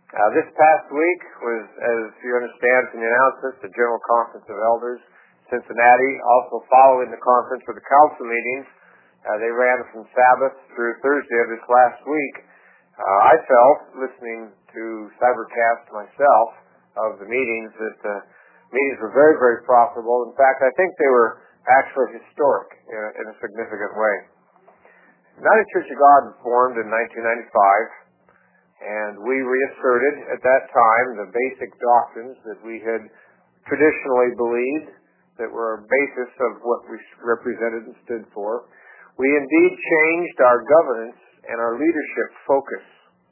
This past week was, as you understand from the announcements, the General Conference of Elders, Cincinnati. Also following the conference were the council meetings. They ran from Sabbath through Thursday of this last week. I felt, listening to Cybercast myself, of the meetings, that the meetings were very, very profitable. In fact, I think they were actually historic in a significant way. United Church of God was formed in 1995. And we reasserted at that time the basic doctrines that we had traditionally believed that were a basis of what we represented and stood for. We indeed changed our governance and our leadership focus.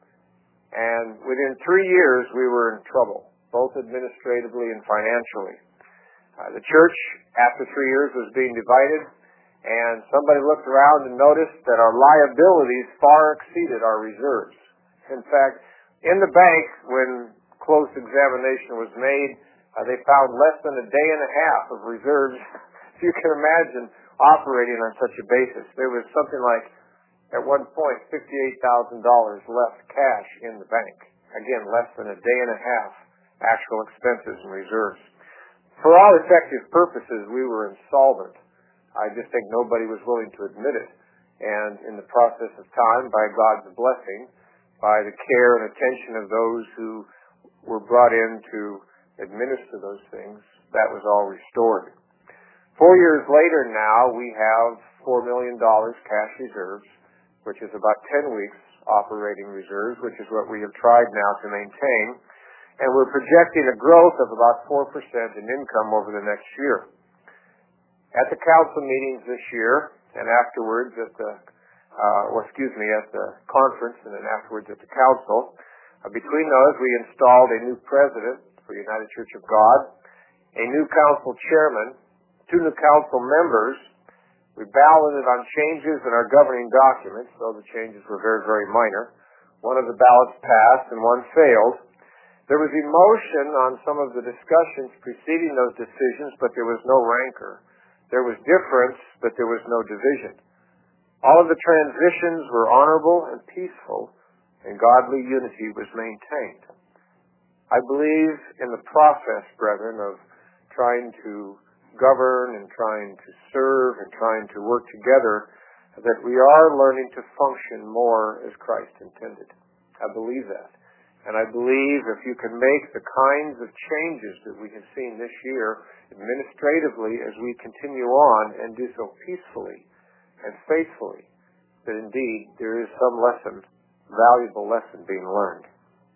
And within 3 years, we were in trouble, both administratively and financially. The church, after 3 years, was being divided, and somebody looked around and noticed that our liabilities far exceeded our reserves. In fact, in the bank, when close examination was made, they found less than a day and a half of reserves. If you can imagine operating on such a basis. There was something like, at one point, $58,000 left cash in the bank. Again, less than a day and a half actual expenses and reserves. For all effective purposes, we were insolvent. I just think nobody was willing to admit it. And in the process of time, by God's blessing, by the care and attention of those who were brought in to administer those things, that was all restored. 4 years later now, we have $4 million cash reserves, which is about 10 weeks operating reserves, which is what we have tried now to maintain. And we're projecting a growth of about 4% in income over the next year. At the council meetings this year, and afterwards at the conference and then afterwards at the council. Between those, we installed a new president for United Church of God, a new council chairman, 2 new council members. We balloted on changes in our governing documents, though the changes were very, very minor. One of the ballots passed and one failed. There was emotion on some of the discussions preceding those decisions, but there was no rancor. There was difference, but there was no division. All of the transitions were honorable and peaceful, and godly unity was maintained. I believe in the process, brethren, of trying to govern and trying to serve and trying to work together, that we are learning to function more as Christ intended. I believe that. And I believe if you can make the kinds of changes that we have seen this year administratively as we continue on and do so peacefully and faithfully, that indeed there is some valuable lesson being learned.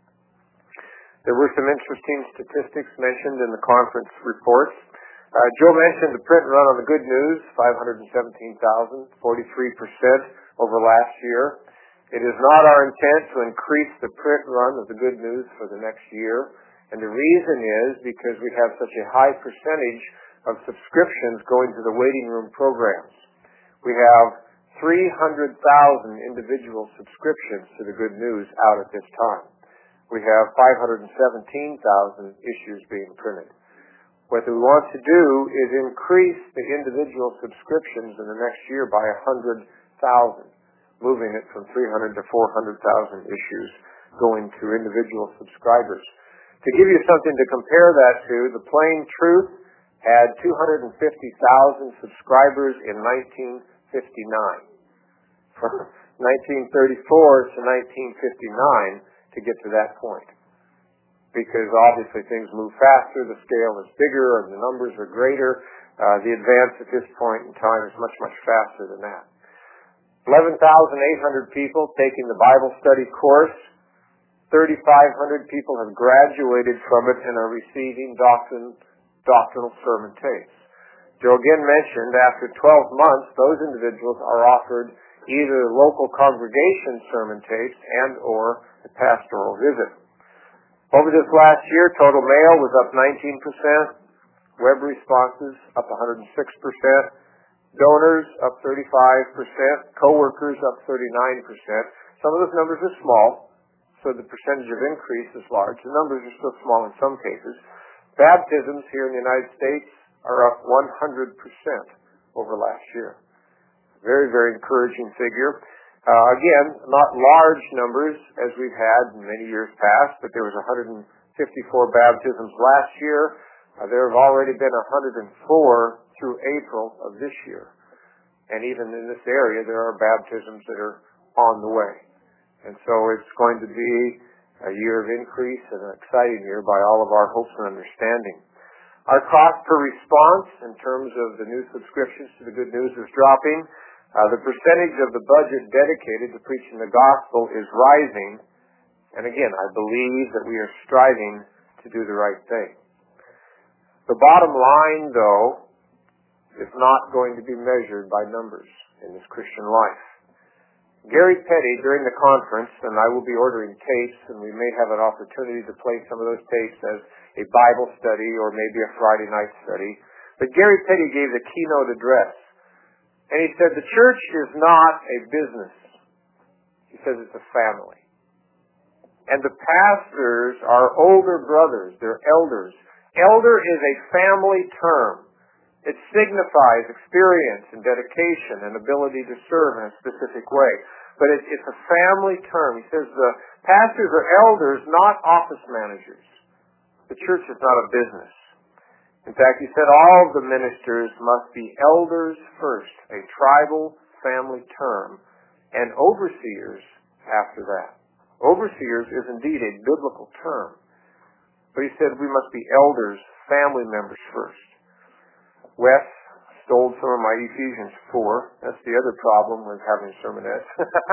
There were some interesting statistics mentioned in the conference reports. Joe mentioned the print run on the Good News, 517,000, 43% over last year. It is not our intent to increase the print run of the Good News for the next year, and the reason is because we have such a high percentage of subscriptions going to the waiting room programs. We have 300,000 individual subscriptions to the Good News out at this time. We have 517,000 issues being printed. What we want to do is increase the individual subscriptions in the next year by 100,000, moving it from 300 to 400,000 issues going to individual subscribers. To give you something to compare that to, the Plain Truth had 250,000 subscribers in 1959. From 1934 to 1959 to get to that point. Because obviously things move faster, the scale is bigger, and the numbers are greater. The advance at this point in time is much, much faster than that. 11,800 people taking the Bible study course. 3,500 people have graduated from it and are receiving doctrinal sermon tapes. Joe again mentioned after 12 months, those individuals are offered either local congregation sermon tapes and or a pastoral visit. Over this last year, total mail was up 19%, web responses up 106%, donors up 35%, co-workers up 39%. Some of those numbers are small, so the percentage of increase is large. The numbers are still small in some cases. Baptisms here in the United States are up 100% over last year. Very, very encouraging figure. Again, not large numbers as we've had in many years past, but there was 154 baptisms last year. There have already been 104 through April of this year. And even in this area, there are baptisms that are on the way. And so it's going to be a year of increase and an exciting year by all of our hopes and understanding. Our cost per response in terms of the new subscriptions to the Good News is dropping. The percentage of the budget dedicated to preaching the gospel is rising. And again, I believe that we are striving to do the right thing. The bottom line, though, is not going to be measured by numbers in this Christian life. Gary Petty, during the conference, and I will be ordering tapes, and we may have an opportunity to play some of those tapes as a Bible study or maybe a Friday night study, but Gary Petty gave the keynote address. And he said, the church is not a business. He says it's a family. And the pastors are older brothers. They're elders. Elder is a family term. It signifies experience and dedication and ability to serve in a specific way. But it's a family term. He says the pastors are elders, not office managers. The church is not a business. In fact, he said all of the ministers must be elders first, a tribal family term, and overseers after that. Overseers is indeed a biblical term. But he said we must be elders, family members first. Wes stole some of my Ephesians 4. That's the other problem with having sermonettes.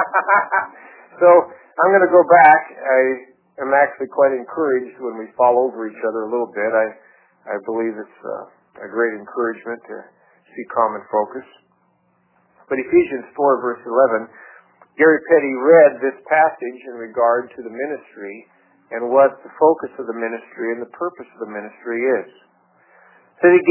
So I'm going to go back. I am actually quite encouraged when we fall over each other a little bit. I believe it's a great encouragement to see common focus. But Ephesians 4 verse 11, Gary Petty read this passage in regard to the ministry and what the focus of the ministry and the purpose of the ministry is. So he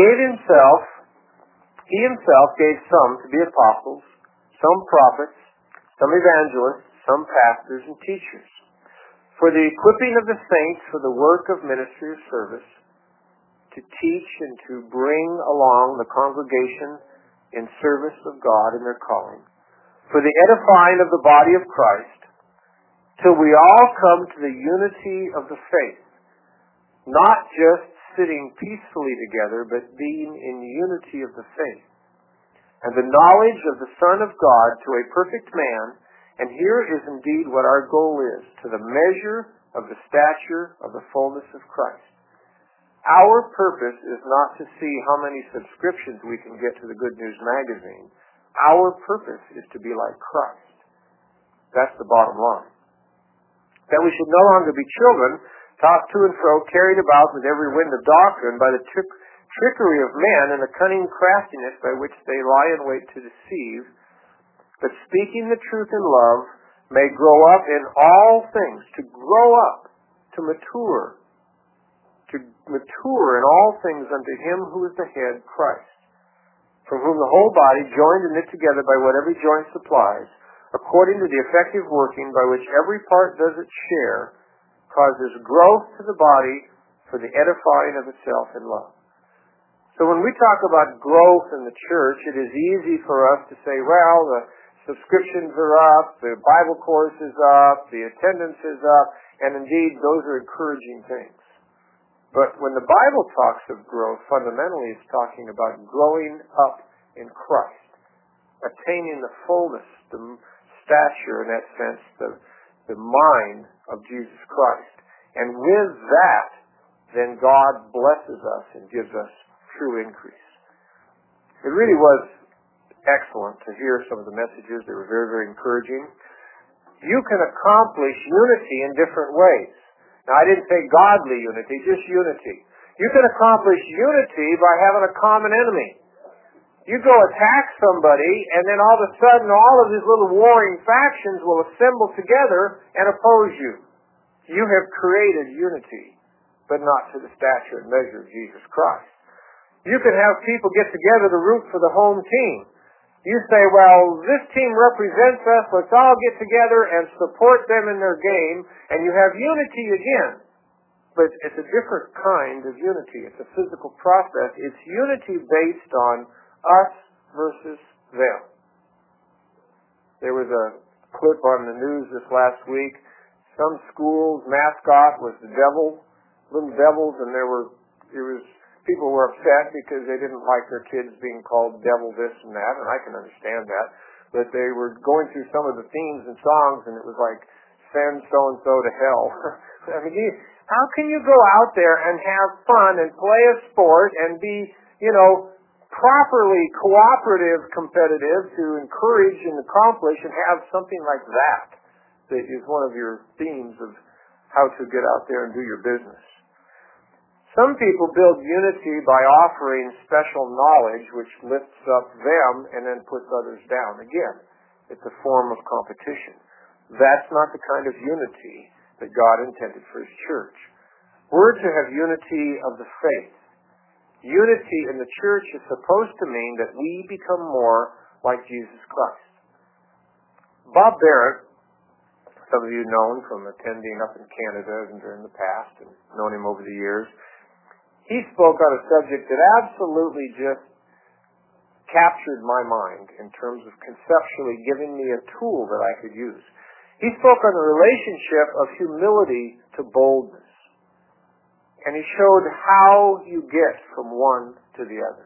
himself gave some to be apostles, some prophets, some evangelists, some pastors and teachers, for the equipping of the saints for the work of ministry or service, to teach and to bring along the congregation in service of God in their calling, for the edifying of the body of Christ, till we all come to the unity of the faith, not just sitting peacefully together, but being in unity of the faith, and the knowledge of the Son of God to a perfect man. And here is indeed what our goal is, to the measure of the stature of the fullness of Christ. Our purpose is not to see how many subscriptions we can get to the Good News magazine. Our purpose is to be like Christ. That's the bottom line. That we should no longer be children, tossed to and fro, carried about with every wind of doctrine by the trickery of men and the cunning craftiness by which they lie in wait to deceive, but speaking the truth in love, may grow up in all things, to grow up, to mature in all things unto Him who is the head, Christ, from whom the whole body, joined and knit together by what every joint supplies, according to the effective working by which every part does its share, causes growth to the body for the edifying of itself in love. So when we talk about growth in the church, it is easy for us to say, well, the subscriptions are up, the Bible course is up, the attendance is up, and indeed those are encouraging things. But when the Bible talks of growth, fundamentally it's talking about growing up in Christ, attaining the fullness, the stature in that sense, the mind of Jesus Christ. And with that, then God blesses us and gives us true increase. It really was excellent to hear some of the messages. They were very, very encouraging. You can accomplish unity in different ways. Now, I didn't say godly unity, just unity. You can accomplish unity by having a common enemy. You go attack somebody, and then all of a sudden all of these little warring factions will assemble together and oppose you. You have created unity, but not to the stature and measure of Jesus Christ. You can have people get together to root for the home team. You say, well, this team represents us, let's all get together and support them in their game, and you have unity again. But it's a different kind of unity. It's a physical process. It's unity based on us versus them. There was a clip on the news this last week. Some school's mascot was the devil, little devils, and people were upset because they didn't like their kids being called devil this and that, and I can understand that. But they were going through some of the themes and songs, and it was like, send so-and-so to hell. I mean, how can you go out there and have fun and play a sport and be, properly cooperative, competitive to encourage and accomplish and have something like that is one of your themes of how to get out there and do your business. Some people build unity by offering special knowledge which lifts up them and then puts others down. Again, it's a form of competition. That's not the kind of unity that God intended for His church. We're to have unity of the faith. Unity in the church is supposed to mean that we become more like Jesus Christ. Bob Barrett, some of you know him from attending up in Canada and during the past and known him over the years, he spoke on a subject that absolutely just captured my mind in terms of conceptually giving me a tool that I could use. He spoke on the relationship of humility to boldness. And he showed how you get from one to the other.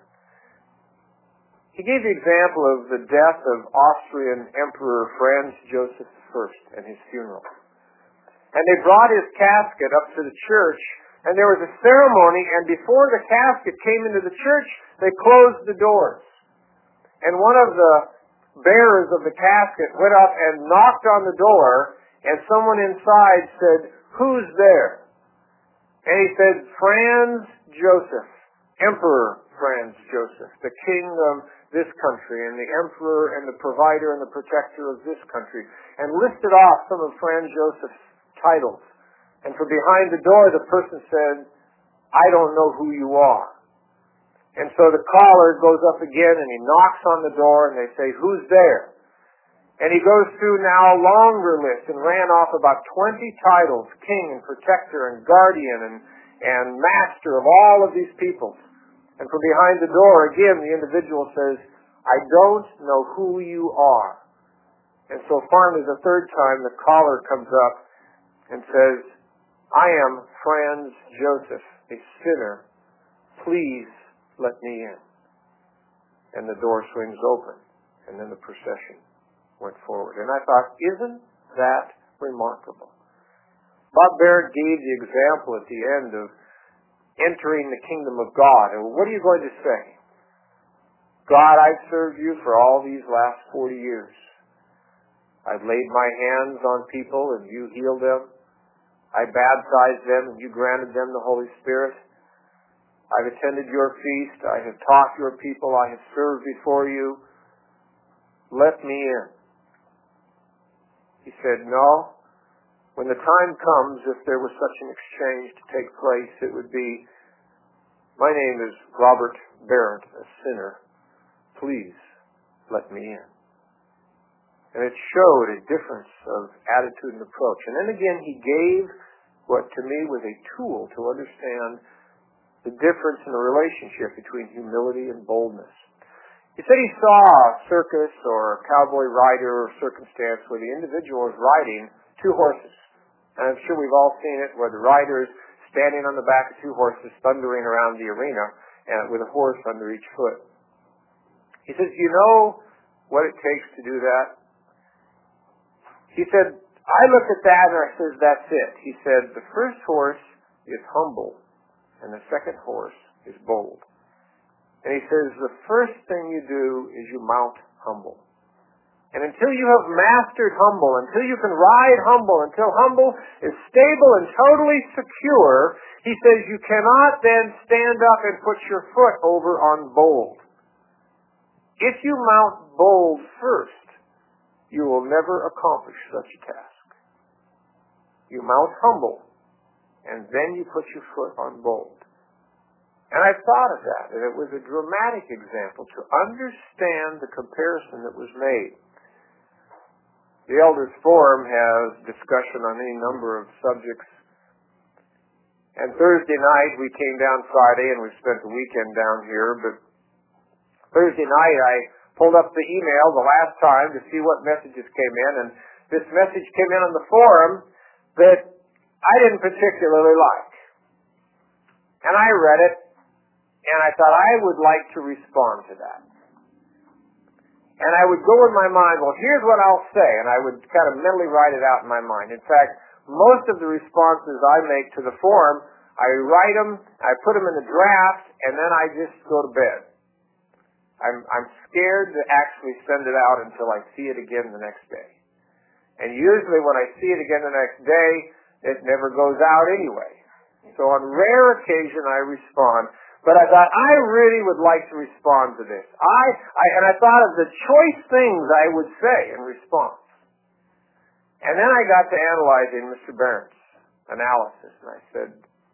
He gave the example of the death of Austrian Emperor Franz Joseph I and his funeral. And they brought his casket up to the church, and there was a ceremony, and before the casket came into the church, they closed the doors. And one of the bearers of the casket went up and knocked on the door, and someone inside said, "Who's there?" And he said, "Franz Joseph, Emperor Franz Joseph, the king of this country, and the emperor and the provider and the protector of this country," and listed off some of Franz Joseph's titles. And from behind the door, the person said, "I don't know who you are." And so the caller goes up again, and he knocks on the door, and they say, "Who's there?" And he goes through now a longer list and ran off about 20 titles, king and protector and guardian and master of all of these people. And from behind the door, again, the individual says, "I don't know who you are." And so finally, the third time, the caller comes up and says, "I am Franz Joseph, a sinner. Please let me in." And the door swings open, and then the procession went forward. And I thought, isn't that remarkable? Bob Barrett gave the example at the end of entering the kingdom of God. And what are you going to say? "God, I've served you for all these last 40 years. I've laid my hands on people and you healed them. I baptized them and you granted them the Holy Spirit. I've attended your feast. I have taught your people. I have served before you. Let me in." He said, "No. When the time comes, if there was such an exchange to take place, it would be, 'My name is Robert Barrett, a sinner. Please let me in.'" And it showed a difference of attitude and approach. And then again, he gave what to me was a tool to understand the difference in the relationship between humility and boldness. He said he saw a circus or a cowboy rider or circumstance where the individual is riding two horses. And I'm sure we've all seen it, where the rider is standing on the back of two horses thundering around the arena and with a horse under each foot. He says, "You know what it takes to do that?" He said, "I look at that and I says, that's it." He said, "The first horse is humble and the second horse is bold." And he says, "The first thing you do is you mount humble. And until you have mastered humble, until you can ride humble, until humble is stable and totally secure," he says, "you cannot then stand up and put your foot over on bold. If you mount bold first, you will never accomplish such a task. You mount humble, and then you put your foot on bold." And I thought of that, and it was a dramatic example to understand the comparison that was made. The Elders Forum has discussion on any number of subjects. And Thursday night, we came down Friday, and we spent the weekend down here. But Thursday night, I pulled up the email the last time to see what messages came in, and this message came in on the forum that I didn't particularly like. And I read it, and I thought I would like to respond to that. And I would go in my mind, well, here's what I'll say, and I would kind of mentally write it out in my mind. In fact, most of the responses I make to the forum, I write them, I put them in a draft, and then I just go to bed. I'm scared to actually send it out until I see it again the next day. And usually when I see it again the next day, it never goes out anyway. So on rare occasion I respond. But I thought, I really would like to respond to this. And I thought of the choice things I would say in response. And then I got to analyzing Mr. Barron's analysis, and I said,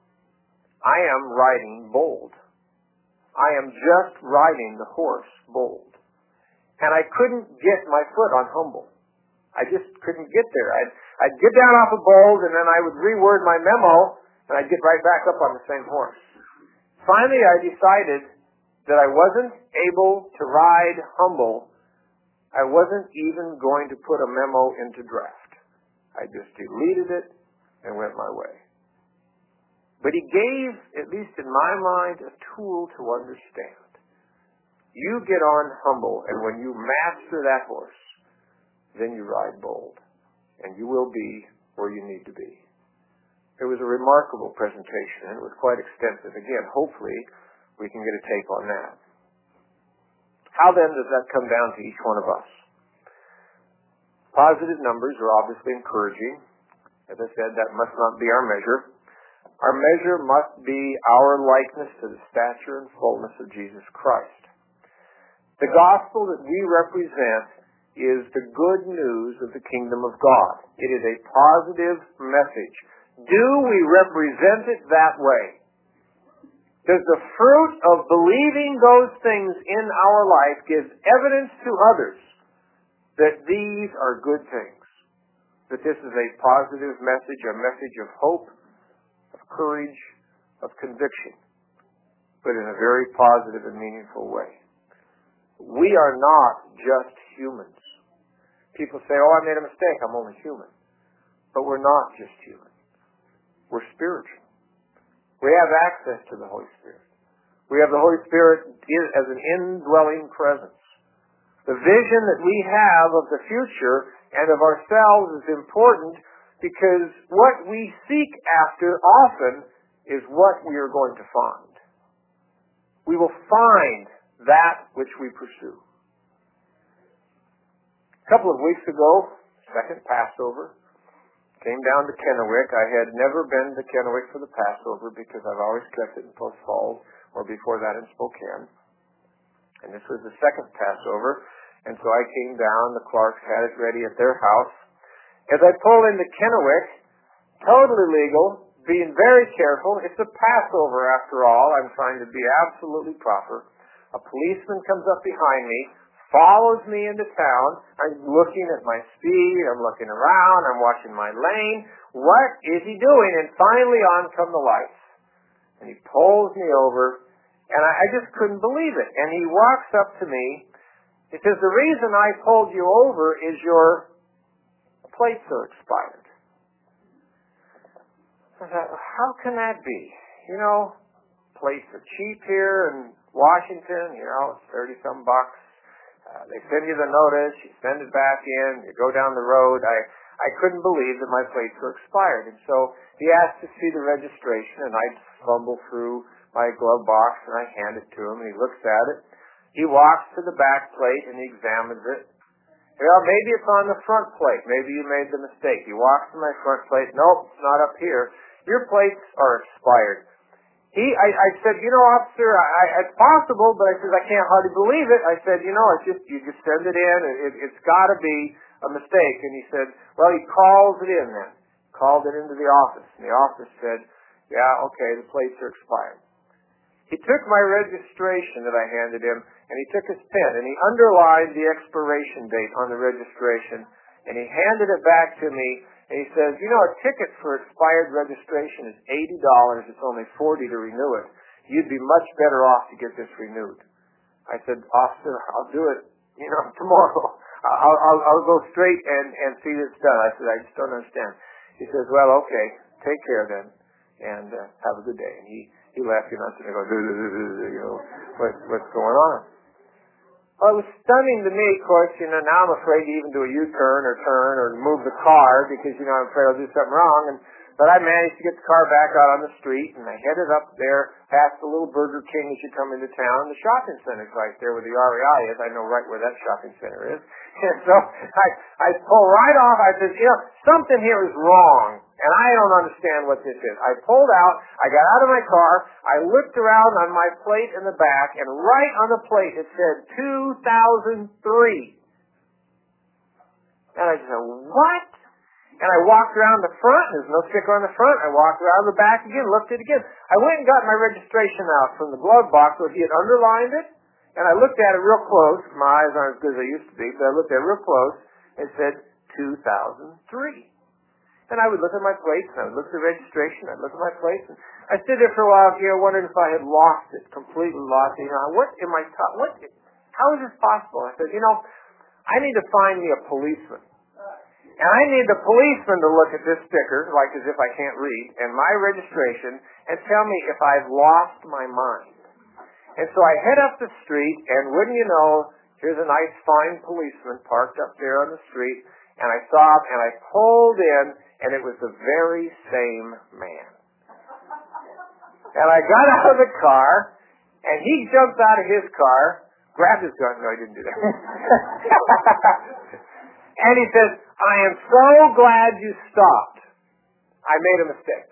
I am writing bold. I am just riding the horse bold. And I couldn't get my foot on humble. I just couldn't get there. I'd get down off of bold, and then I would reword my memo, and I'd get right back up on the same horse. Finally, I decided that I wasn't able to ride humble. I wasn't even going to put a memo into draft. I just deleted it and went my way. But he gave, at least in my mind, a tool to understand. You get on humble, and when you master that horse, then you ride bold, and you will be where you need to be. It was a remarkable presentation, and it was quite extensive. Again, hopefully, we can get a take on that. How then does that come down to each one of us? Positive numbers are obviously encouraging. As I said, that must not be our measure. Our measure must be our likeness to the stature and fullness of Jesus Christ. The gospel that we represent is the good news of the kingdom of God. It is a positive message. Do we represent it that way? Does the fruit of believing those things in our life give evidence to others that these are good things? That this is a positive message, a message of hope, of courage, of conviction, but in a very positive and meaningful way. We are not just humans. People say, oh, I made a mistake, I'm only human. But we're not just human. We're spiritual. We have access to the Holy Spirit. We have the Holy Spirit as an indwelling presence. The vision that we have of the future and of ourselves is important because what we seek after often is what we are going to find. We will find that which we pursue. A couple of weeks ago, second Passover, came down to Kennewick. I had never been to Kennewick for the Passover because I've always kept it in Post Falls or before that in Spokane. And this was the second Passover. And so I came down. The Clarks had it ready at their house. As I pull into Kennewick, totally legal, being very careful. It's a Passover after all. I'm trying to be absolutely proper. A policeman comes up behind me, follows me into town. I'm looking at my speed. I'm looking around. I'm watching my lane. What is he doing? And finally on come the lights. And he pulls me over. And I just couldn't believe it. And he walks up to me. He says, the reason I pulled you over is your plates are expired. I thought, how can that be? You know, plates are cheap here in Washington. You know, it's 30-some bucks. They send you the notice, you send it back in, you go down the road. I couldn't believe that my plates were expired. And so he asked to see the registration, and I fumble through my glove box, and I hand it to him, and he looks at it. He walks to the back plate, and he examines it. Well, maybe it's on the front plate. Maybe you made the mistake. He walks to my front plate. Nope, it's not up here. Your plates are expired. I said, you know, officer, it's possible, but I said, I can't hardly believe it. I said, you know, you just send it in. It's got to be a mistake. And he said, well, he calls it in then. Called it into the office. And the office said, yeah, okay, the plates are expired. He took my registration that I handed him, and he took his pen, and he underlined the expiration date on the registration, and he handed it back to me. And he says, you know, a ticket for expired registration is $80. It's only $40 to renew it. You'd be much better off to get this renewed. I said, officer, I'll do it tomorrow. I'll go straight and see this done. I said, I just don't understand. He says, well, okay, take care then, and have a good day. And he left, and I'm sitting there going, what's going on? Well, it was stunning to me, of course. Now I'm afraid to even do a U-turn or move the car because, I'm afraid I'll do something wrong. But I managed to get the car back out on the street, and I headed up there past the little Burger King as you come into town. The shopping center's right there where the REI is. I know right where that shopping center is. And so I pull right off. I said, something here is wrong, and I don't understand what this is. I pulled out. I got out of my car. I looked around on my plate in the back, and right on the plate it said 2003. And I said, what? And I walked around the front. There's no sticker on the front. I walked around the back again, looked at it again. I went and got my registration out from the glove box where he had underlined it, and I looked at it real close. My eyes aren't as good as they used to be, but I looked at it real close. It said 2003. And I would look at my plates, and I would look at the registration, I'd look at my plates, and I stood there for a while here wondering if I had lost it, completely lost it. How is this possible? I said, I need to find me a policeman. And I need the policeman to look at this sticker, like as if I can't read, and my registration, and tell me if I've lost my mind. And so I head up the street, and wouldn't you know, here's a nice, fine policeman parked up there on the street, and I stopped, and I pulled in, and it was the very same man. And I got out of the car, and he jumped out of his car, grabbed his gun. No, he didn't do that. And he says, I am so glad you stopped. I made a mistake.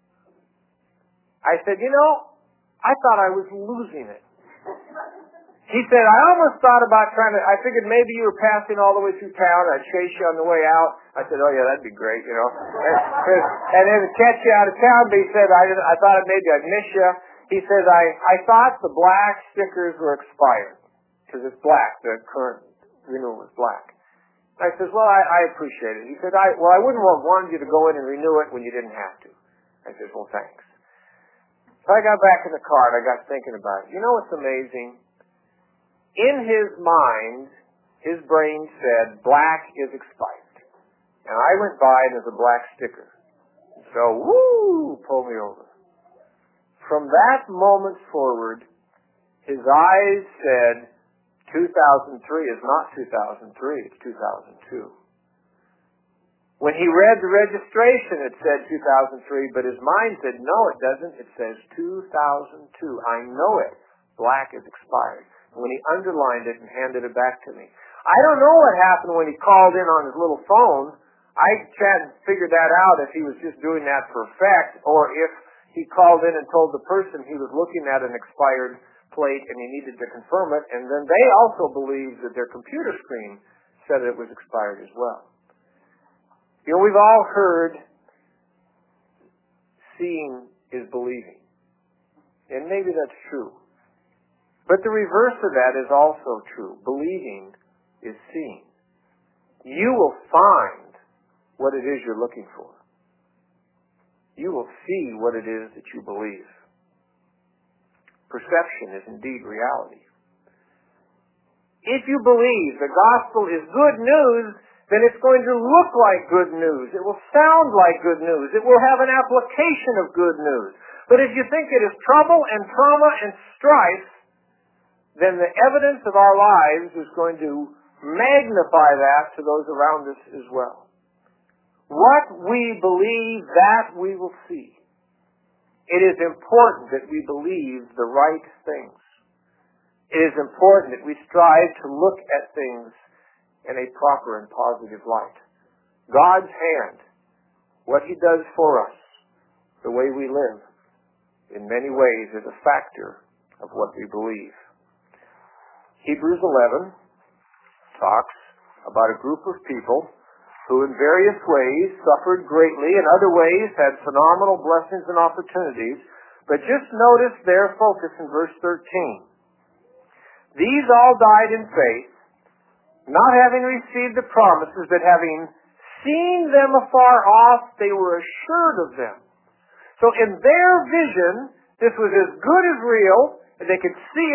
I said, I thought I was losing it. He said, I almost thought about I figured maybe you were passing all the way through town. I'd chase you on the way out. I said, oh yeah, that'd be great, And then catch you out of town. But he said, I thought maybe I'd miss you. He says, I thought the black stickers were expired. Because it's black. The current renewal is black. I says, well, I appreciate it. He said, I wouldn't have wanted you to go in and renew it when you didn't have to. I said, well, thanks. So I got back in the car and I got thinking about it. You know what's amazing? In his mind, his brain said, black is expired. And I went by and there's a black sticker. So, pulled me over. From that moment forward, his eyes said, 2003 is not 2003, it's 2002. When he read the registration, it said 2003, but his mind said, no, it doesn't. It says 2002. I know it. Black is expired. And when he underlined it and handed it back to me. I don't know what happened when he called in on his little phone. I hadn't figured that out if he was just doing that for effect, or if he called in and told the person he was looking at an expired plate and he needed to confirm it, and then they also believed that their computer screen said it was expired as well. We've all heard seeing is believing. And maybe that's true. But the reverse of that is also true. Believing is seeing. You will find what it is you're looking for. You will see what it is that you believe. Perception is indeed reality. If you believe the gospel is good news, then it's going to look like good news. It will sound like good news. It will have an application of good news. But if you think it is trouble and trauma and strife, then the evidence of our lives is going to magnify that to those around us as well. What we believe, that we will see. It is important that we believe the right things. It is important that we strive to look at things in a proper and positive light. God's hand, what He does for us, the way we live, in many ways is a factor of what we believe. Hebrews 11 talks about a group of people who in various ways suffered greatly, in other ways had phenomenal blessings and opportunities. But just notice their focus in verse 13. These all died in faith, not having received the promises, but having seen them afar off, they were assured of them. So in their vision, this was as good as real, and they could see it,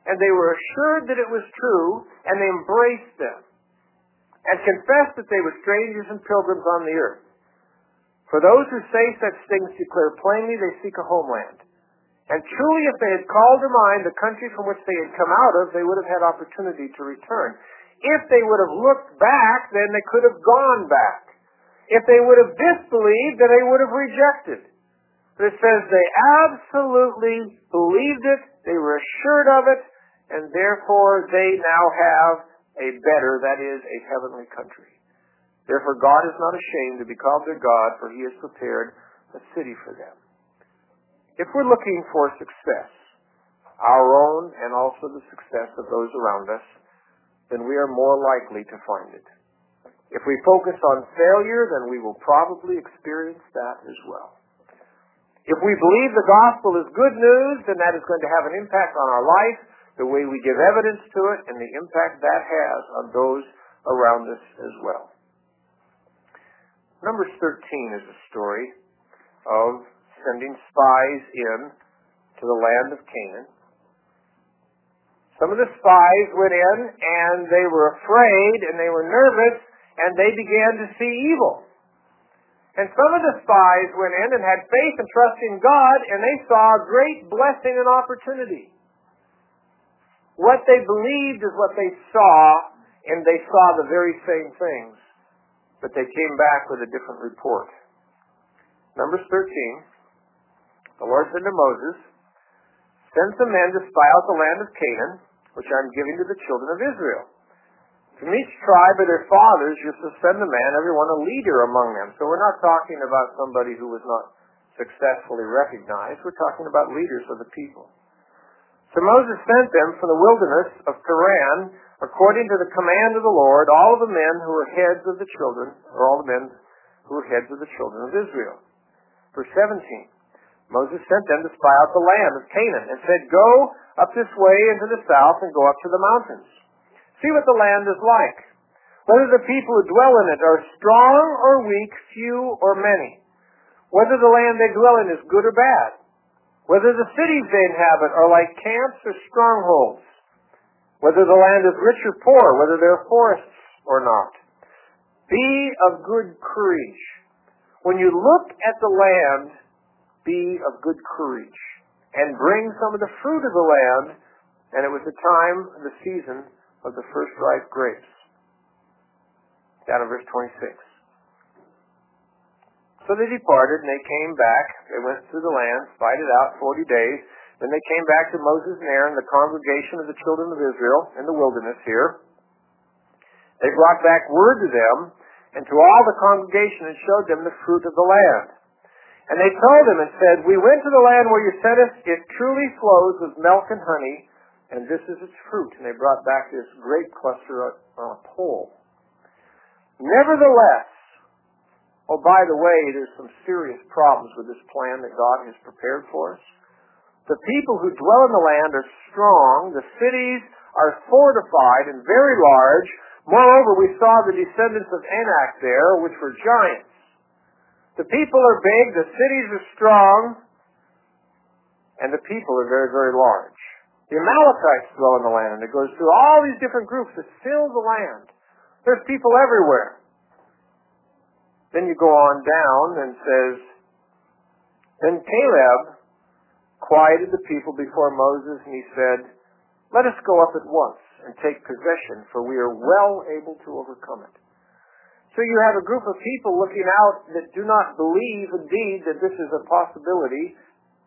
and they were assured that it was true, and they embraced them, and confessed that they were strangers and pilgrims on the earth. For those who say such things declare plainly they seek a homeland. And truly, if they had called to mind the country from which they had come out of, they would have had opportunity to return. If they would have looked back, then they could have gone back. If they would have disbelieved, then they would have rejected. But it says they absolutely believed it, they were assured of it, and therefore they now have a better, that is, a heavenly country. Therefore God is not ashamed to be called their God, for He has prepared a city for them. If we're looking for success, our own and also the success of those around us, then we are more likely to find it. If we focus on failure, then we will probably experience that as well. If we believe the gospel is good news, then that is going to have an impact on our life, the way we give evidence to it, and the impact that has on those around us as well. Numbers 13 is a story of sending spies in to the land of Canaan. Some of the spies went in, and they were afraid, and they were nervous, and they began to see evil. And some of the spies went in and had faith and trust in God, and they saw great blessing and opportunity. What they believed is what they saw, and they saw the very same things, but they came back with a different report. Numbers 13, the Lord said to Moses, "Send some men to spy out the land of Canaan, which I am giving to the children of Israel. From each tribe of their fathers you shall send a man, every one a leader among them." So we're not talking about somebody who was not successfully recognized. We're talking about leaders of the people. So Moses sent them from the wilderness of Paran, according to the command of the Lord, all of the men who were heads of the children, or all the men who were heads of the children of Israel. Verse 17. Moses sent them to spy out the land of Canaan and said, "Go up this way into the south and go up to the mountains. See what the land is like, whether the people who dwell in it are strong or weak, few or many, whether the land they dwell in is good or bad, whether the cities they inhabit are like camps or strongholds, whether the land is rich or poor, whether there are forests or not. Be of good courage. When you look at the land, be of good courage, and bring some of the fruit of the land." And it was the time, the season of the first ripe grapes. Down in verse 26. So they departed, and they came back. They went through the land, spied it out 40 days. Then they came back to Moses and Aaron, the congregation of the children of Israel, in the wilderness here. They brought back word to them, and to all the congregation, and showed them the fruit of the land. And they told him and said, "We went to the land where you sent us. It truly flows with milk and honey, and this is its fruit." And they brought back this grape cluster on a pole. Nevertheless, oh, by the way, there's some serious problems with this plan that God has prepared for us. The people who dwell in the land are strong. The cities are fortified and very large. Moreover, we saw the descendants of Anak there, which were giants. The people are big, the cities are strong, and the people are very, very large. The Amalekites dwell in the land, and it goes through all these different groups that fill the land. There's people everywhere. Then you go on down and says, "Then Caleb quieted the people before Moses, and he said, 'Let us go up at once and take possession, for we are well able to overcome it.'" So you have a group of people looking out that do not believe indeed that this is a possibility,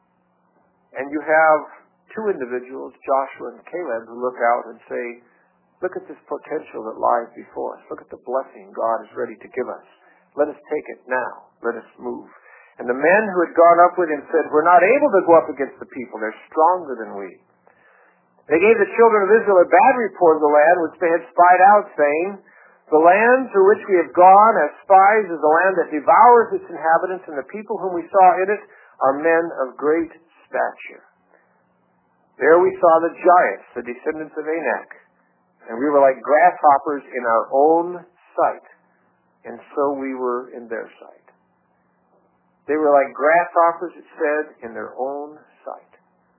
and you have two individuals, Joshua and Caleb, who look out and say, "Look at this potential that lies before us. Look at the blessing God is ready to give us. Let us take it now. Let us move." And the men who had gone up with him said, "We're not able to go up against the people. They're stronger than we." They gave the children of Israel a bad report of the land which they had spied out, saying, "The land through which we have gone as spies is a land that devours its inhabitants, and the people whom we saw in it are men of great stature. There we saw the giants, the descendants of Anak, and we were like grasshoppers in our own sight, and so we were in their sight." They were like grasshoppers, it said, in their own sight.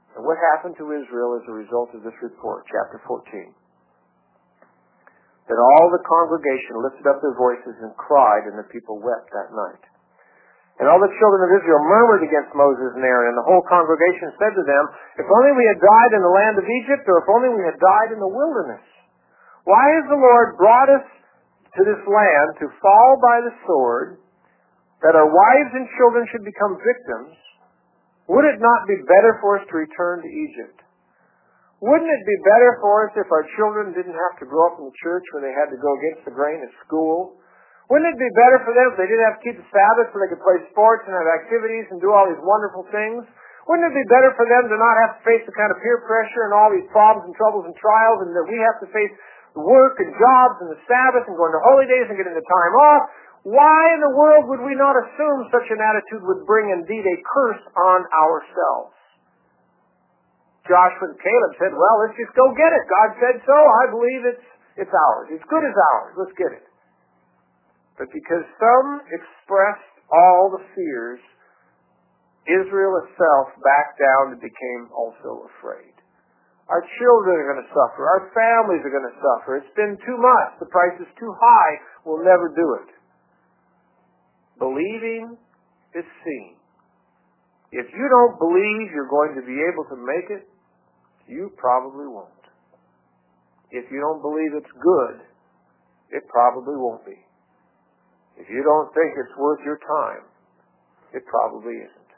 And what happened to Israel as a result of this report? Chapter 14. That all the congregation lifted up their voices and cried, and the people wept that night. And all the children of Israel murmured against Moses and Aaron, and the whole congregation said to them, if only we had died in the land of Egypt, or if only we had died in the wilderness. Why has the Lord brought us to this land to fall by the sword, that our wives and children should become victims? Would it not be better for us to return to Egypt? Wouldn't it be better for us if our children didn't have to grow up in the church when they had to go against the grain at school? Wouldn't it be better for them if they didn't have to keep the Sabbath so they could play sports and have activities and do all these wonderful things? Wouldn't it be better for them to not have to face the kind of peer pressure and all these problems and troubles and trials, and that we have to face the work and jobs and the Sabbath and going to holy days and getting the time off? Why in the world would we not assume such an attitude would bring indeed a curse on ourselves? Joshua and Caleb said, well, let's just go get it. God said so. I believe it's ours. It's good as ours. Let's get it. But because some expressed all the fears, Israel itself backed down and became also afraid. Our children are going to suffer. Our families are going to suffer. It's been too much. The price is too high. We'll never do it. Believing is seeing. If you don't believe you're going to be able to make it, you probably won't. If you don't believe it's good, it probably won't be. If you don't think it's worth your time, it probably isn't.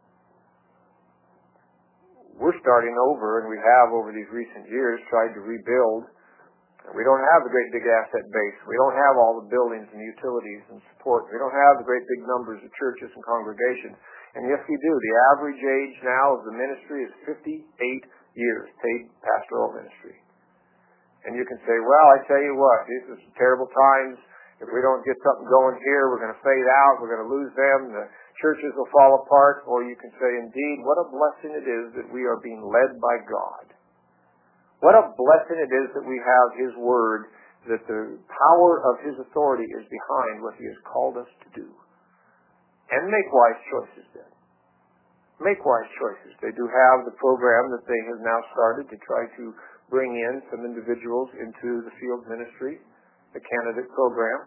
We're starting over, and we have over these recent years tried to rebuild. We don't have the great big asset base. We don't have all the buildings and utilities and support. We don't have the great big numbers of churches and congregations. And yes, we do. The average age now of the ministry is 58 years, paid pastoral ministry. And you can say, well, I tell you what, these are terrible times. If we don't get something going here, we're going to fade out, we're going to lose them, the churches will fall apart. Or you can say, indeed, what a blessing it is that we are being led by God. What a blessing it is that we have His Word, that the power of His authority is behind what He has called us to do. And make wise choices then. Make wise choices. They do have the program that they have now started to try to bring in some individuals into the field ministry, the candidate program.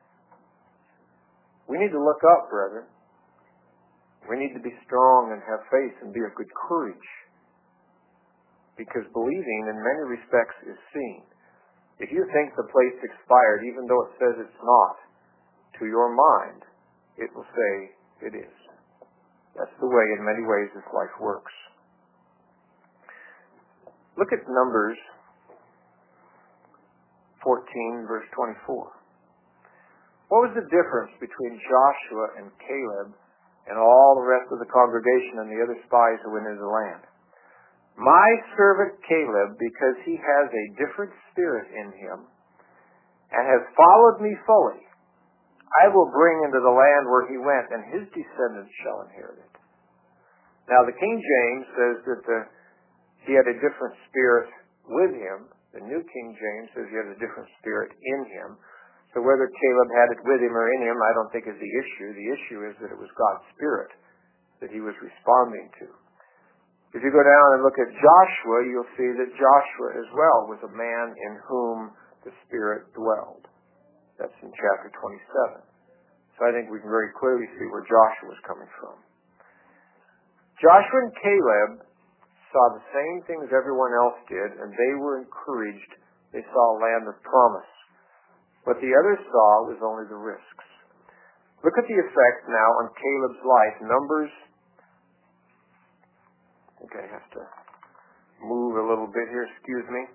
We need to look up, brethren. We need to be strong and have faith and be of good courage. Because believing in many respects is seeing. If you think the plate's expired, even though it says it's not, to your mind, it will say it is. That's the way, in many ways, this life works. Look at Numbers 14, verse 24. What was the difference between Joshua and Caleb and all the rest of the congregation and the other spies who went into the land? My servant Caleb, because he has a different spirit in him and has followed me fully, I will bring into the land where he went, and his descendants shall inherit it. Now, the King James says that he had a different spirit with him. The New King James says he had a different spirit in him. So whether Caleb had it with him or in him, I don't think is the issue. The issue is that it was God's Spirit that he was responding to. If you go down and look at Joshua, you'll see that Joshua as well was a man in whom the Spirit dwelled. That's in chapter 27. So I think we can very clearly see where Joshua was coming from. Joshua and Caleb saw the same things everyone else did, and they were encouraged. They saw a land of promise. What the others saw was only the risks. Look at the effect now on Caleb's life. Numbers. Okay, I have to move a little bit here. Excuse me.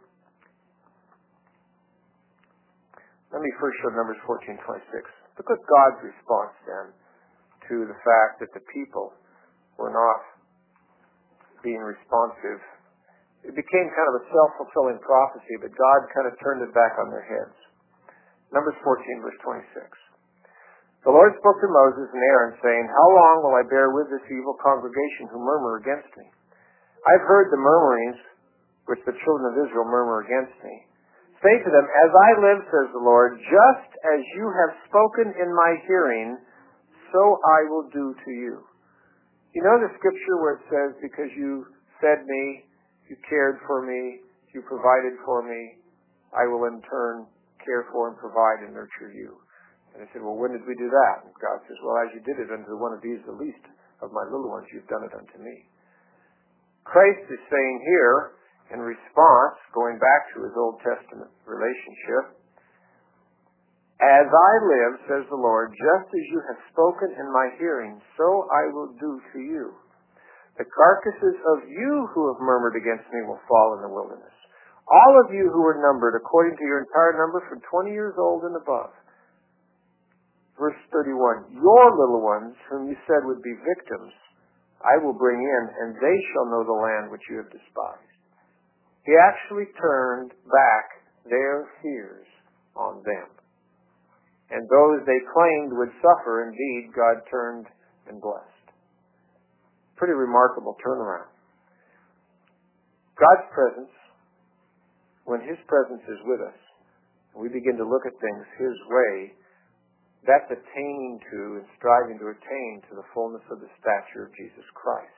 Let me first show Numbers 14:26. Look at God's response then to the fact that the people were not being responsive. It became kind of a self-fulfilling prophecy, but God kind of turned it back on their heads. Numbers 14, verse 26. The Lord spoke to Moses and Aaron, saying, how long will I bear with this evil congregation who murmur against me? I've heard the murmurings which the children of Israel murmur against me. Say to them, as I live, says the Lord, just as you have spoken in my hearing, so I will do to you. You know the scripture where it says, because you fed me, you cared for me, you provided for me, I will in turn care for and provide and nurture you. And I said, well, when did we do that? And God says, well, as you did it unto one of these, the least of my little ones, you've done it unto me. Christ is saying here, in response, going back to his Old Testament relationship, as I live, says the Lord, just as you have spoken in my hearing, so I will do to you. The carcasses of you who have murmured against me will fall in the wilderness. All of you who were numbered according to your entire number from 20 years old and above. Verse 31, your little ones, whom you said would be victims, I will bring in, and they shall know the land which you have despised. He actually turned back their fears on them. And those they claimed would suffer, indeed, God turned and blessed. Pretty remarkable turnaround. God's presence, when his presence is with us, and we begin to look at things his way, that's attaining to and striving to attain to the fullness of the stature of Jesus Christ.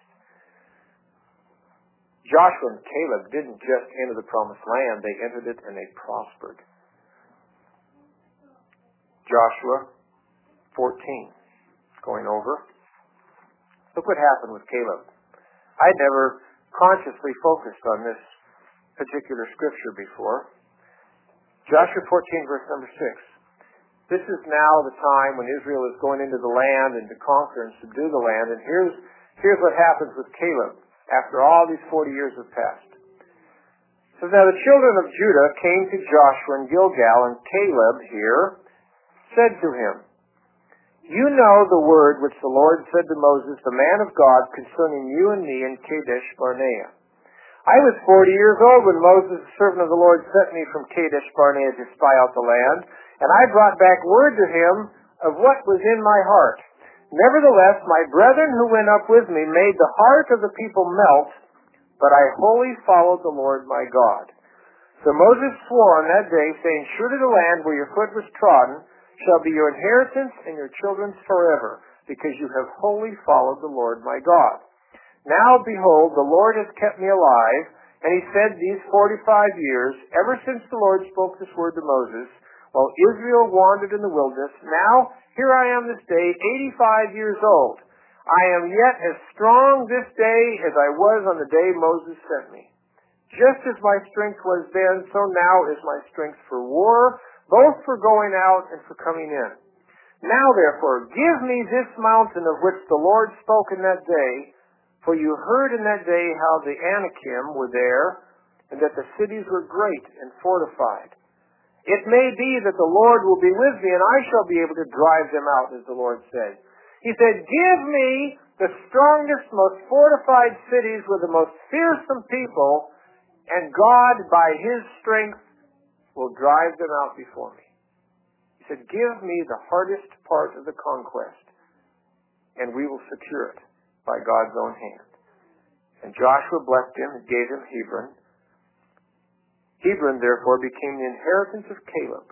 Joshua and Caleb didn't just enter the promised land, they entered it and they prospered. Joshua 14, going over. Look what happened with Caleb. I'd never consciously focused on this particular scripture before. Joshua 14, verse number 6. This is now the time when Israel is going into the land and to conquer and subdue the land. And here's what happens with Caleb after all these 40 years have passed. So now the children of Judah came to Joshua in Gilgal, and Caleb here said to him, you know the word which the Lord said to Moses, the man of God, concerning you and me in Kadesh Barnea. I was 40 years old when Moses, the servant of the Lord, sent me from Kadesh Barnea to spy out the land, and I brought back word to him of what was in my heart. Nevertheless, my brethren who went up with me made the heart of the people melt, but I wholly followed the Lord my God. So Moses swore on that day, saying, surely the land where your foot was trodden shall be your inheritance and your children's forever, because you have wholly followed the Lord my God. Now, behold, the Lord has kept me alive, and he said these 45 years, ever since the Lord spoke this word to Moses, while Israel wandered in the wilderness. Now, here I am this day, 85 years old. I am yet as strong this day as I was on the day Moses sent me. Just as my strength was then, so now is my strength for war, both for going out and for coming in. Now, therefore, give me this mountain of which the Lord spoke in that day, for you heard in that day how the Anakim were there, and that the cities were great and fortified. It may be that the Lord will be with me, and I shall be able to drive them out, as the Lord said. He said, give me the strongest, most fortified cities with the most fearsome people, and God, by his strength, will drive them out before me. He said, give me the hardest part of the conquest, and we will secure it by God's own hand. And Joshua blessed him and gave him Hebron. Hebron, therefore, became the inheritance of Caleb,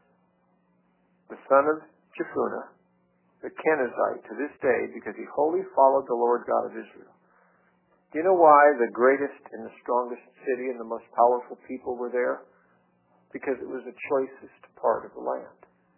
the son of Jephunneh, the Kenizzite, to this day, because he wholly followed the Lord God of Israel. Do you know why the greatest and the strongest city and the most powerful people were there? Because it was the choicest part of the land.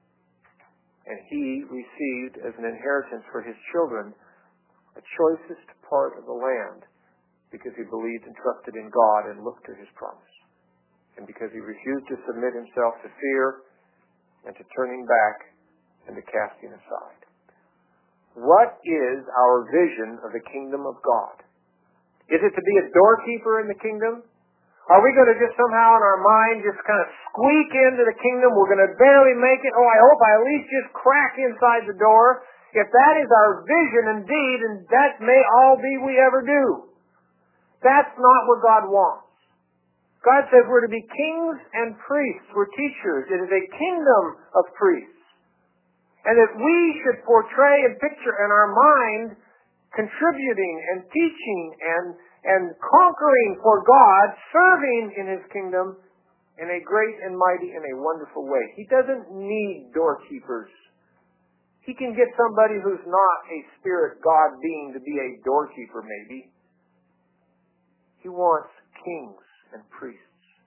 And he received as an inheritance for his children the choicest part of the land because he believed and trusted in God and looked to his promise. And because he refused to submit himself to fear and to turning back and to casting aside. What is our vision of the kingdom of God? Is it to be a doorkeeper in the kingdom? Are we going to just somehow in our mind just kind of squeak into the kingdom? We're going to barely make it. Oh, I hope I at least just crack inside the door. If that is our vision indeed, and that may all be we ever do. That's not what God wants. God says we're to be kings and priests. We're teachers. It is a kingdom of priests. And that we should portray and picture in our mind contributing and teaching and conquering for God, serving in his kingdom in a great and mighty and a wonderful way. He doesn't need doorkeepers. He can get somebody who's not a spirit God being to be a doorkeeper maybe. He wants kings and priests.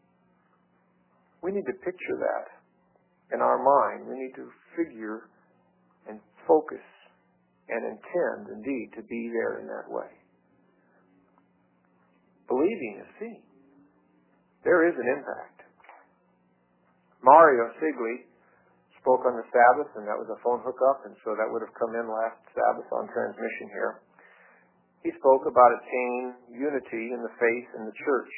We need to picture that in our mind. We need to figure and focus and intend, indeed, to be there in that way. Believing is seeing. There is an impact. Mario Sigli spoke on the Sabbath, and that was a phone hookup, and so that would have come in last Sabbath on transmission here. He spoke about attaining unity in the faith in the church.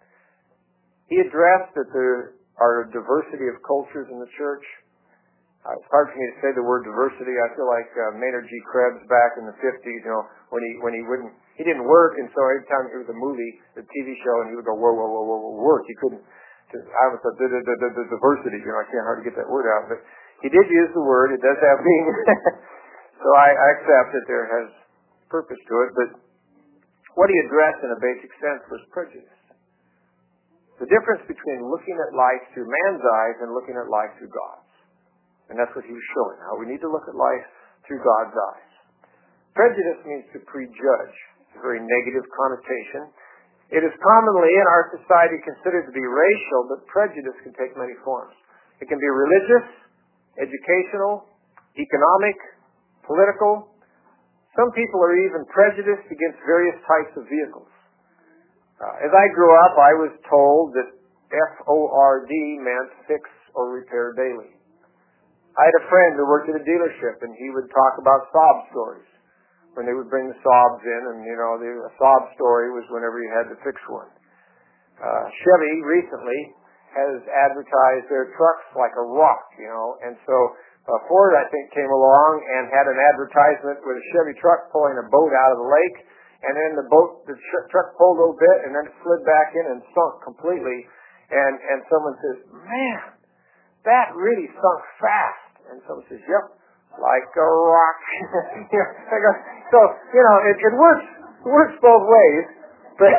He addressed that there are a diversity of cultures in the church. It's hard for me to say the word diversity. I feel like Maynard G. Krebs back in the 50s, when he didn't work, and so every time he was a movie, a TV show, and he would go, whoa, work. He couldn't. I was the diversity. I can't hardly get that word out, but he did use the word. It does have meaning. So I accept that there has purpose to it, but what he addressed in a basic sense was prejudice. The difference between looking at life through man's eyes and looking at life through God's. And that's what he was showing, how we need to look at life through God's eyes. Prejudice means to prejudge. It's a very negative connotation. It is commonly in our society considered to be racial, but prejudice can take many forms. It can be religious, educational, economic, political. Some people are even prejudiced against various types of vehicles. As I grew up, I was told that FORD meant fix or repair daily. I had a friend who worked at a dealership, and he would talk about sob stories when they would bring the Saabs in, and a Saab story was whenever you had to fix one. Chevy recently has advertised their trucks like a rock, and so Ford, I think, came along and had an advertisement with a Chevy truck pulling a boat out of the lake, and then the truck pulled a little bit, and then it slid back in and sunk completely, and someone says, man, that really sunk fast. And someone says, yep, like a rock. So, it works both ways, but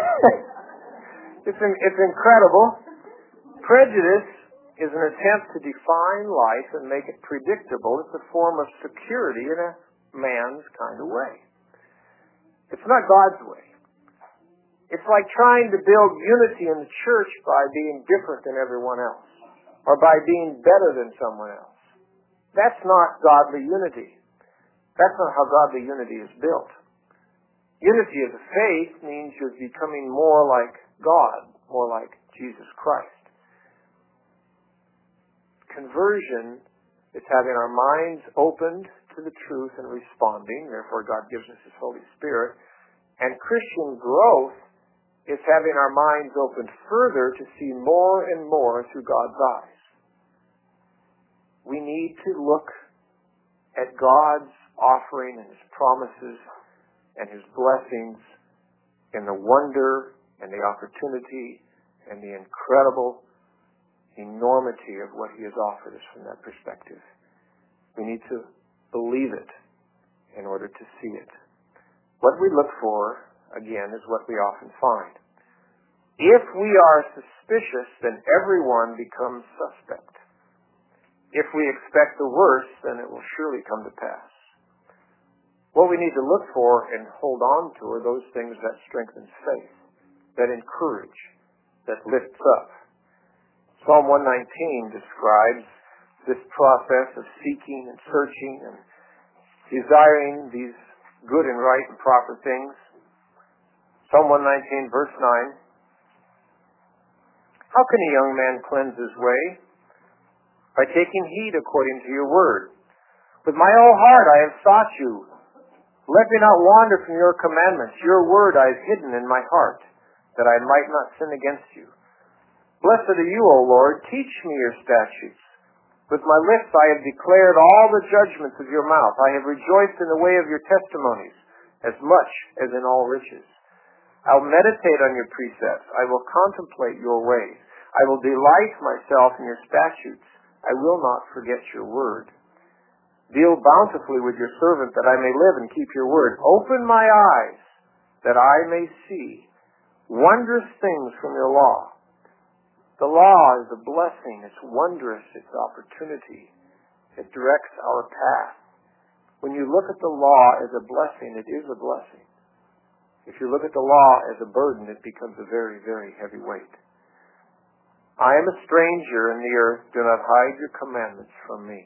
it's incredible. Prejudice is an attempt to define life and make it predictable. It's a form of security in a man's kind of way. It's not God's way. It's like trying to build unity in the church by being different than everyone else, or by being better than someone else. That's not godly unity. That's not how godly unity is built. Unity of the faith means you're becoming more like God, more like Jesus Christ. Conversion is having our minds opened to the truth and responding. Therefore, God gives us His Holy Spirit. And Christian growth is having our minds opened further to see more and more through God's eyes. We need to look at God's offering and His promises and His blessings in the wonder and the opportunity and the incredible enormity of what He has offered us from that perspective. We need to believe it in order to see it. What we look for, again, is what we often find. If we are suspicious, then everyone becomes suspect. If we expect the worst, then it will surely come to pass. What we need to look for and hold on to are those things that strengthen faith, that encourage, that lifts up. Psalm 119 describes this process of seeking and searching and desiring these good and right and proper things. Psalm 119, verse 9. How can a young man cleanse his way? By taking heed according to your word. With my whole heart I have sought you. Let me not wander from your commandments. Your word I have hidden in my heart, that I might not sin against you. Blessed are you, O Lord. Teach me your statutes. With my lips I have declared all the judgments of your mouth. I have rejoiced in the way of your testimonies, as much as in all riches. I will meditate on your precepts. I will contemplate your ways. I will delight myself in your statutes. I will not forget your word. Deal bountifully with your servant, that I may live and keep your word. Open my eyes, that I may see wondrous things from your law. The law is a blessing. It's wondrous. It's opportunity. It directs our path. When you look at the law as a blessing, it is a blessing. If you look at the law as a burden, it becomes a very, very heavy weight. I am a stranger in the earth. Do not hide your commandments from me.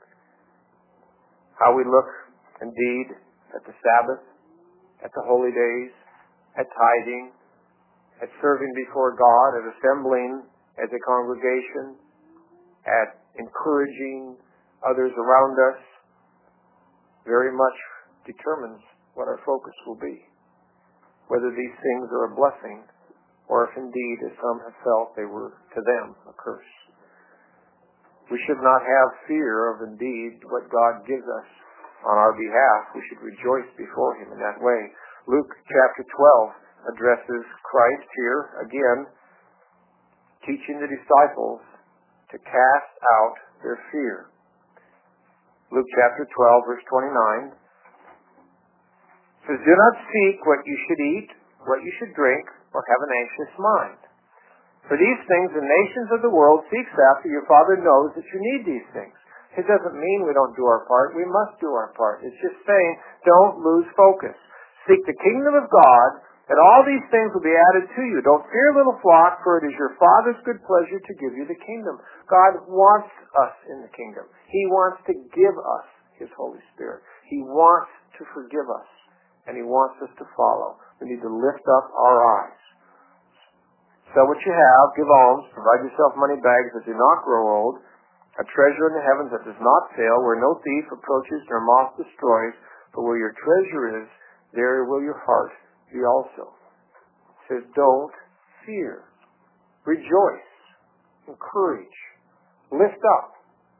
How we look, indeed, at the Sabbath, at the holy days, at tithing, at serving before God, at assembling as a congregation, at encouraging others around us, very much determines what our focus will be. Whether these things are a blessing, or if indeed, as some have felt, they were to them a curse. We should not have fear of indeed what God gives us on our behalf. We should rejoice before Him in that way. Luke chapter 12 addresses Christ here, again, teaching the disciples to cast out their fear. Luke chapter 12, verse 29 says, "Do not seek what you should eat, what you should drink, or have an anxious mind. For these things the nations of the world seeks after. Your Father knows that you need these things." It doesn't mean we don't do our part. We must do our part. It's just saying, don't lose focus. Seek the kingdom of God, and all these things will be added to you. Don't fear, little flock, for it is your Father's good pleasure to give you the kingdom. God wants us in the kingdom. He wants to give us His Holy Spirit. He wants to forgive us, and He wants us to follow. We need to lift up our eyes. Sell what you have, give alms, provide yourself money bags that do not grow old, a treasure in the heavens that does not fail, where no thief approaches nor moth destroys, for where your treasure is, there will your heart be also. It says, don't fear. Rejoice. Encourage. Lift up.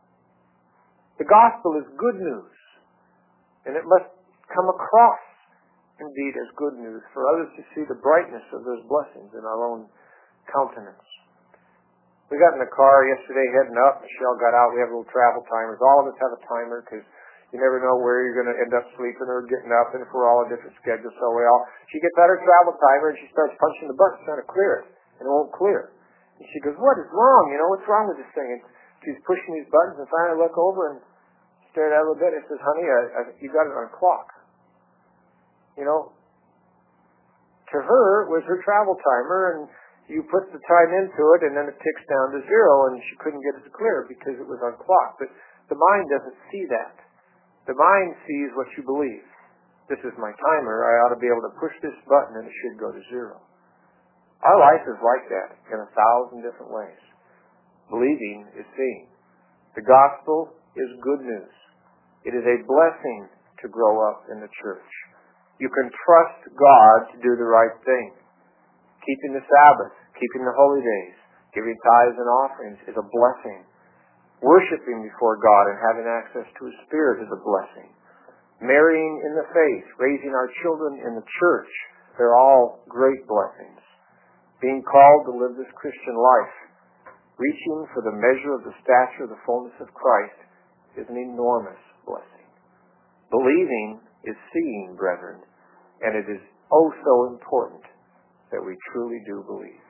The gospel is good news, and it must come across, indeed, as good news for others to see the brightness of those blessings in our own countenance. We got in the car yesterday heading up. Michelle got out. We have little travel timers. All of us have a timer because you never know where you're going to end up sleeping or getting up, and if we're all on different schedules. So she gets out her travel timer and she starts punching the buttons trying to clear it, and it won't clear. And she goes, "What is wrong? What's wrong with this thing?" And she's pushing these buttons, and finally I look over and stare at it a little bit. And says, "Honey, you got it on clock." To her, it was her travel timer, and you put the time into it, and then it ticks down to 0, and she couldn't get it to clear because it was on clock. But the mind doesn't see that. The mind sees what you believe. This is my timer. I ought to be able to push this button, and it should go to 0. Our life is like that in 1,000 different ways. Believing is seeing. The gospel is good news. It is a blessing to grow up in the church. You can trust God to do the right thing. Keeping the Sabbath, keeping the holy days, giving tithes and offerings is a blessing. Worshipping before God and having access to His Spirit is a blessing. Marrying in the faith, raising our children in the church, they're all great blessings. Being called to live this Christian life, reaching for the measure of the stature of the fullness of Christ, is an enormous blessing. Believing is seeing, brethren, and it is oh so important that we truly do believe.